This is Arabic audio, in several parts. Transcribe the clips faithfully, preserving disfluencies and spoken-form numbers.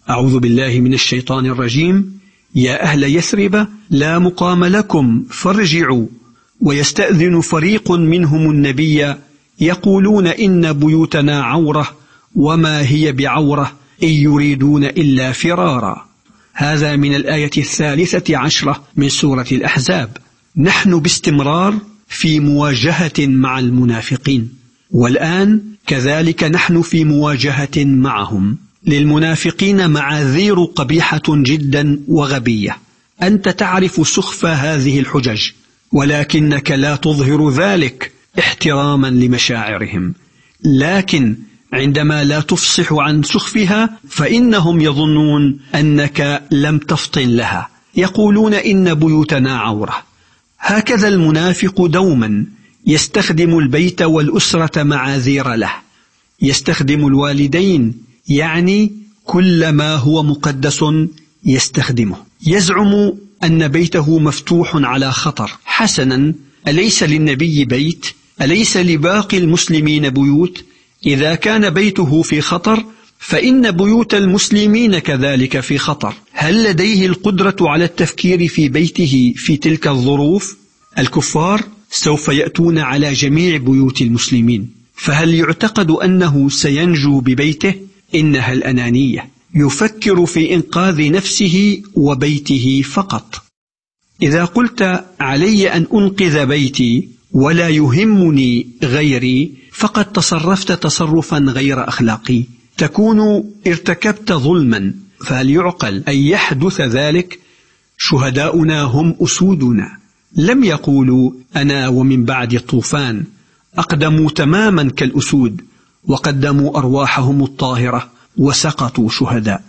أعوذ بالله من الشيطان الرجيم. يا أهل يثرب لا مقام لكم فارجعوا. ويستأذن فريق منهم النبي يقولون إن بيوتنا عورة وما هي بعورة إن يريدون إلا فرارا. هذا من الآية الثالثة عشرة من سورة الأحزاب. نحن باستمرار في مواجهة مع المنافقين، والآن كذلك نحن في مواجهة معهم. للمنافقين معاذير قبيحة جدا وغبية. أنت تعرف سخف هذه الحجج، ولكنك لا تظهر ذلك احتراما لمشاعرهم، لكن عندما لا تفصح عن سخفها فإنهم يظنون أنك لم تفطن لها، يقولون إن بيوتنا عورة. هكذا المنافق دوما يستخدم البيت والأسرة معاذير له، يستخدم الوالدين، يعني كل ما هو مقدس يستخدمه. يزعم أن بيته مفتوح على خطر. حسنا، أليس للنبي بيت؟ أليس لباقي المسلمين بيوت؟ إذا كان بيته في خطر فإن بيوت المسلمين كذلك في خطر. هل لديه القدرة على التفكير في بيته في تلك الظروف؟ الكفار سوف يأتون على جميع بيوت المسلمين، فهل يعتقد أنه سينجو ببيته؟ إنها الأنانية، يفكر في إنقاذ نفسه وبيته فقط. إذا قلت علي أن أنقذ بيتي ولا يهمني غيري فقد تصرفت تصرفا غير أخلاقي، تكون ارتكبت ظلما. فهل يعقل أن يحدث ذلك؟ شهداؤنا هم أسودنا، لم يقولوا أنا ومن بعد الطوفان، أقدموا تماما كالأسود وقدموا أرواحهم الطاهرة وسقطوا شهداء.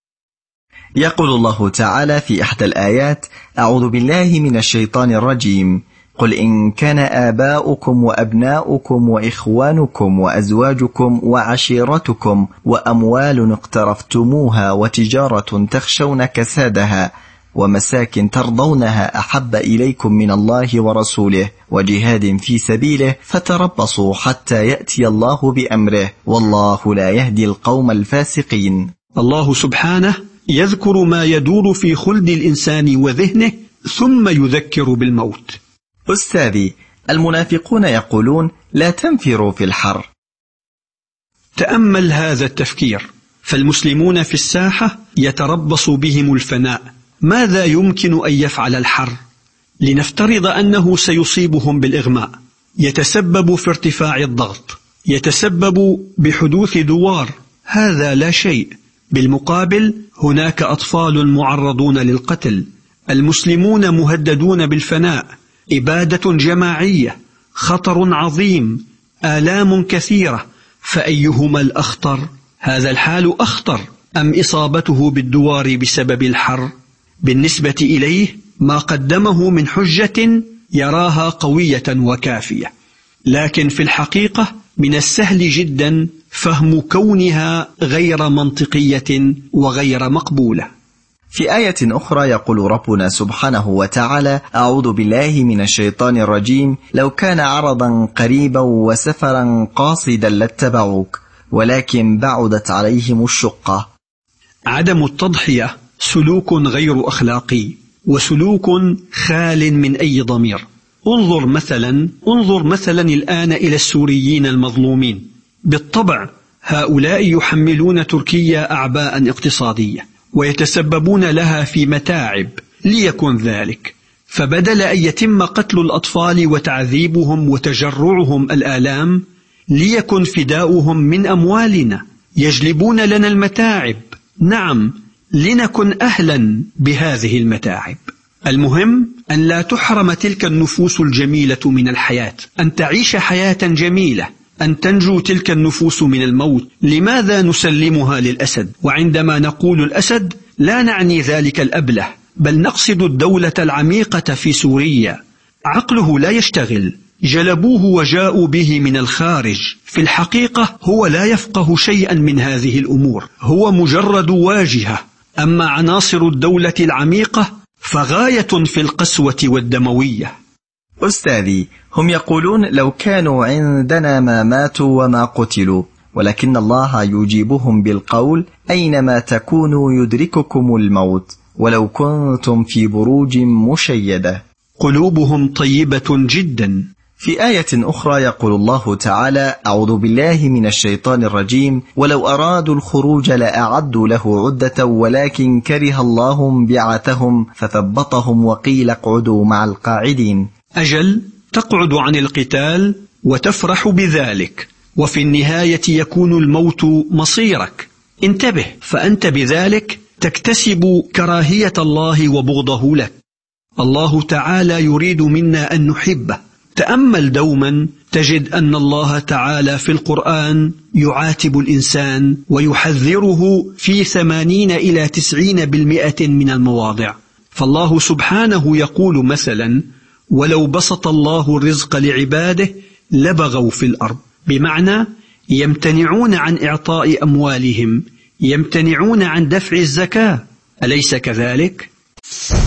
يقول الله تعالى في إحدى الآيات: أعوذ بالله من الشيطان الرجيم، قل إن كان آباؤكم وأبناؤكم وإخوانكم وأزواجكم وعشيرتكم وأموال اقترفتموها وتجارة تخشون كسادها ومساكن ترضونها أحب إليكم من الله ورسوله وجهاد في سبيله فتربصوا حتى يأتي الله بأمره والله لا يهدي القوم الفاسقين. الله سبحانه يذكر ما يدور في خلد الإنسان وذهنه ثم يذكر بالموت. أستاذي، المنافقون يقولون لا تنفروا في الحر. تأمل هذا التفكير، فالمسلمون في الساحة يتربص بهم الفناء. ماذا يمكن أن يفعل الحر؟ لنفترض أنه سيصيبهم بالإغماء، يتسبب في ارتفاع الضغط، يتسبب بحدوث دوار، هذا لا شيء. بالمقابل هناك أطفال معرضون للقتل، المسلمون مهددون بالفناء، إبادة جماعية، خطر عظيم، آلام كثيرة، فأيهما الأخطر؟ هذا الحال أخطر أم إصابته بالدوار بسبب الحر؟ بالنسبة إليه ما قدمه من حجة يراها قوية وكافية، لكن في الحقيقة من السهل جدا فهم كونها غير منطقية وغير مقبولة. في آية أخرى يقول ربنا سبحانه وتعالى: أعوذ بالله من الشيطان الرجيم، لو كان عرضا قريبا وسفرا قاصدا لاتبعوك ولكن بعدت عليهم الشقة. عدم التضحية سلوك غير أخلاقي وسلوك خال من أي ضمير. انظر مثلا انظر مثلا الآن إلى السوريين المظلومين. بالطبع هؤلاء يحملون تركيا أعباء اقتصادية ويتسببون لها في متاعب، ليكن ذلك، فبدل أن يتم قتل الأطفال وتعذيبهم وتجرعهم الآلام ليكن فداؤهم من أموالنا. يجلبون لنا المتاعب، نعم، لنكن أهلا بهذه المتاعب. المهم أن لا تحرم تلك النفوس الجميلة من الحياة، أن تعيش حياة جميلة، أن تنجو تلك النفوس من الموت. لماذا نسلمها للأسد؟ وعندما نقول الأسد لا نعني ذلك الأبله، بل نقصد الدولة العميقة في سوريا. عقله لا يشتغل، جلبوه وجاءوا به من الخارج. في الحقيقة هو لا يفقه شيئا من هذه الأمور، هو مجرد واجهة. أما عناصر الدولة العميقة فغاية في القسوة والدموية. أستاذي، هم يقولون لو كانوا عندنا ما ماتوا وما قتلوا، ولكن الله يجيبهم بالقول أينما تكونوا يدرككم الموت ولو كنتم في بروج مشيدة. قلوبهم طيبة جدا. في آية أخرى يقول الله تعالى: أعوذ بالله من الشيطان الرجيم: ولو أرادوا الخروج لأعدوا له عدة ولكن كره الله بعثهم فثبطهم وقيل اقعدوا مع القاعدين. أجل، تقعد عن القتال وتفرح بذلك، وفي النهاية يكون الموت مصيرك. انتبه، فأنت بذلك تكتسب كراهية الله وبغضه لك. الله تعالى يريد منا أن نحبه. تأمل دوما تجد أن الله تعالى في القرآن يعاتب الإنسان ويحذره في ثمانين إلى تسعين بالمئة من المواضع. فالله سبحانه يقول مثلا: ولو بسط الله الرزق لعباده لبغوا في الأرض، بمعنى يمتنعون عن إعطاء أموالهم، يمتنعون عن دفع الزكاة. أليس كذلك؟